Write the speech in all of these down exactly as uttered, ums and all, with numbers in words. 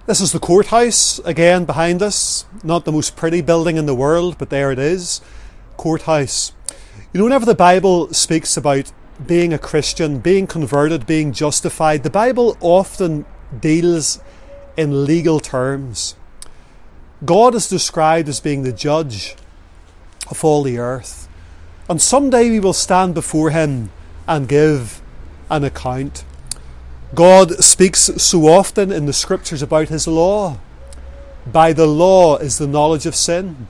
This is the courthouse again behind us. Not the most pretty building in the world, but there it is. Courthouse. You know, whenever the Bible speaks about being a Christian, being converted, being justified, the Bible often deals in legal terms. God is described as being the judge of all the earth. And someday we will stand before him and give an account. God speaks so often in the scriptures about his law. By the law is the knowledge of sin.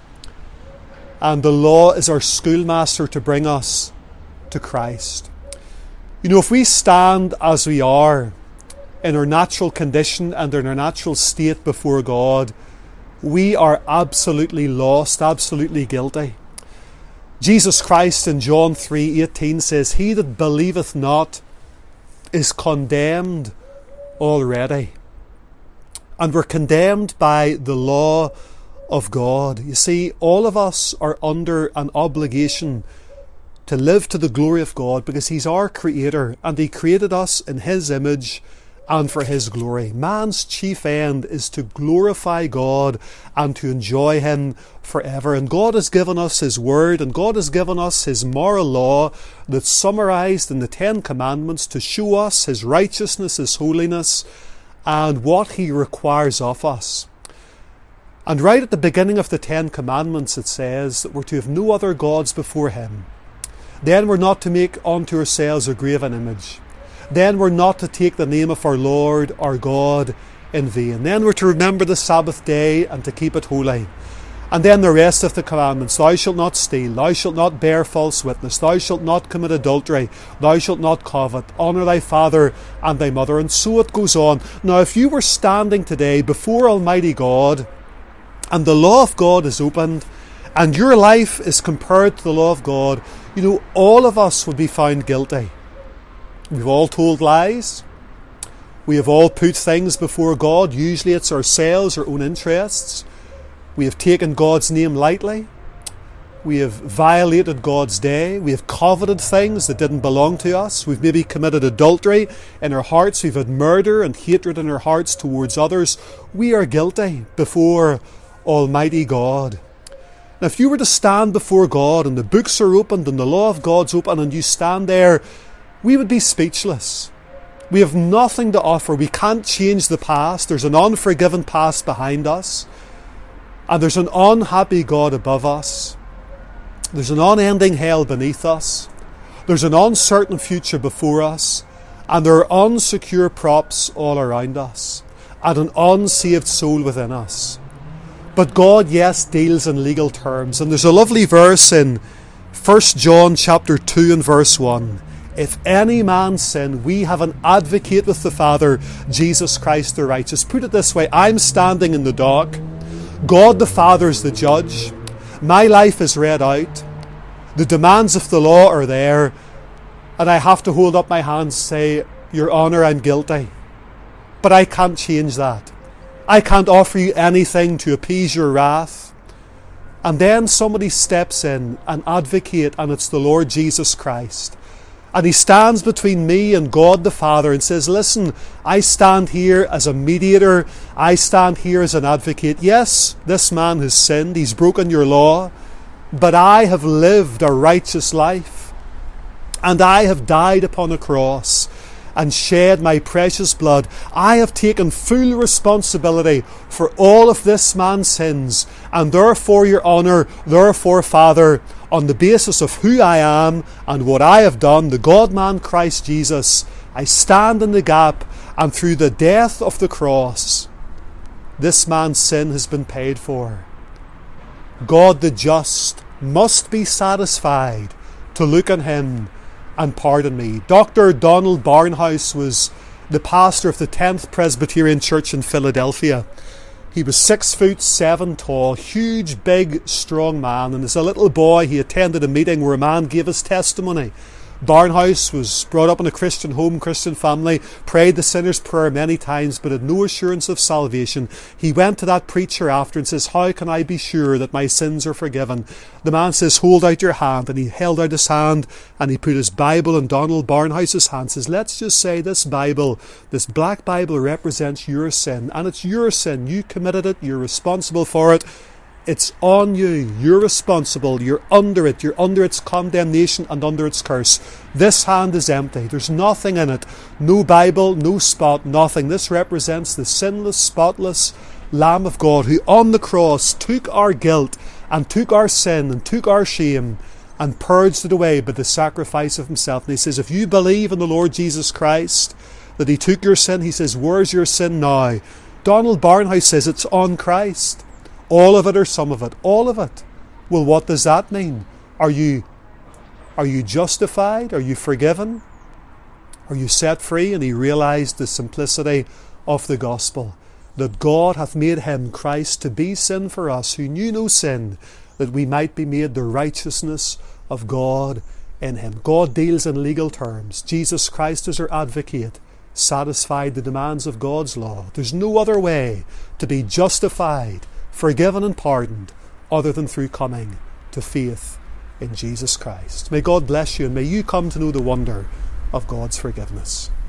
And the law is our schoolmaster to bring us to Christ. You know, if we stand as we are in our natural condition and in our natural state before God, we are absolutely lost, absolutely guilty. Jesus Christ in John three eighteen says, "He that believeth not is condemned already." And we're condemned by the law of God. You see, all of us are under an obligation to live to the glory of God because he's our creator and he created us in his image and for his glory. Man's chief end is to glorify God and to enjoy him forever. And God has given us his word, and God has given us his moral law that's summarized in the Ten Commandments to show us his righteousness, his holiness, and what he requires of us. And right at the beginning of the Ten Commandments it says that we're to have no other gods before him. Then we're not to make unto ourselves a graven image. Then we're not to take the name of our Lord, our God, in vain. Then we're to remember the Sabbath day and to keep it holy. And then the rest of the commandments: thou shalt not steal, thou shalt not bear false witness, thou shalt not commit adultery, thou shalt not covet, honour thy father and thy mother, and so it goes on. Now, if you were standing today before Almighty God and the law of God is opened and your life is compared to the law of God, you know, all of us would be found guilty. We've all told lies. We have all put things before God. Usually it's ourselves, our own interests. We have taken God's name lightly. We have violated God's day. We have coveted things that didn't belong to us. We've maybe committed adultery in our hearts. We've had murder and hatred in our hearts towards others. We are guilty before Almighty God. Now, if you were to stand before God and the books are opened and the law of God's open and you stand there, we would be speechless. We have nothing to offer. We can't change the past. There's an unforgiven past behind us. And there's an unhappy God above us. There's an unending hell beneath us. There's an uncertain future before us. And there are unsecure props all around us. And an unsaved soul within us. But God, yes, deals in legal terms. And there's a lovely verse in First John chapter two and verse one. If any man sin, we have an advocate with the Father, Jesus Christ the righteous. Put it this way: I'm standing in the dock. God the Father is the judge. My life is read out. The demands of the law are there. And I have to hold up my hands and say, Your Honour, I'm guilty. But I can't change that. I can't offer you anything to appease your wrath. And then somebody steps in, an advocate, and it's the Lord Jesus Christ. And he stands between me and God the Father and says, listen, I stand here as a mediator. I stand here as an advocate. Yes, this man has sinned. He's broken your law. But I have lived a righteous life. And I have died upon a cross and shed my precious blood. I have taken full responsibility for all of this man's sins. And therefore, Your Honour, therefore, Father, on the basis of who I am and what I have done, the God-man Christ Jesus, I stand in the gap, and through the death of the cross, this man's sin has been paid for. God the just must be satisfied to look on him and pardon me. Doctor Donald Barnhouse was the pastor of the tenth Presbyterian Church in Philadelphia. He was six foot seven tall, huge, big, strong man. And as a little boy, he attended a meeting where a man gave his testimony Barnhouse was brought up in a Christian home, Christian family, prayed the sinner's prayer many times, but had no assurance of salvation. He went to that preacher after and says, how can I be sure that my sins are forgiven? The man says, hold out your hand. And he held out his hand and he put his Bible in Donald Barnhouse's hand and says, let's just say this Bible, this black Bible represents your sin. And it's your sin. You committed it. You're responsible for it. It's on you. You're responsible. You're under it. You're under its condemnation and under its curse. This hand is empty. There's nothing in it. No Bible, no spot, nothing. This represents the sinless, spotless Lamb of God who on the cross took our guilt and took our sin and took our shame and purged it away by the sacrifice of himself. And he says, if you believe in the Lord Jesus Christ, that he took your sin, he says, where's your sin now? Donald Barnhouse says it's on Christ. All of it or some of it? All of it. Well, what does that mean? Are you, are you justified? Are you forgiven? Are you set free? And he realised the simplicity of the gospel, that God hath made him, Christ, to be sin for us, who knew no sin, that we might be made the righteousness of God in him. God deals in legal terms. Jesus Christ is our advocate, satisfied the demands of God's law. There's no other way to be justified, forgiven and pardoned other than through coming to faith in Jesus Christ. May God bless you and may you come to know the wonder of God's forgiveness.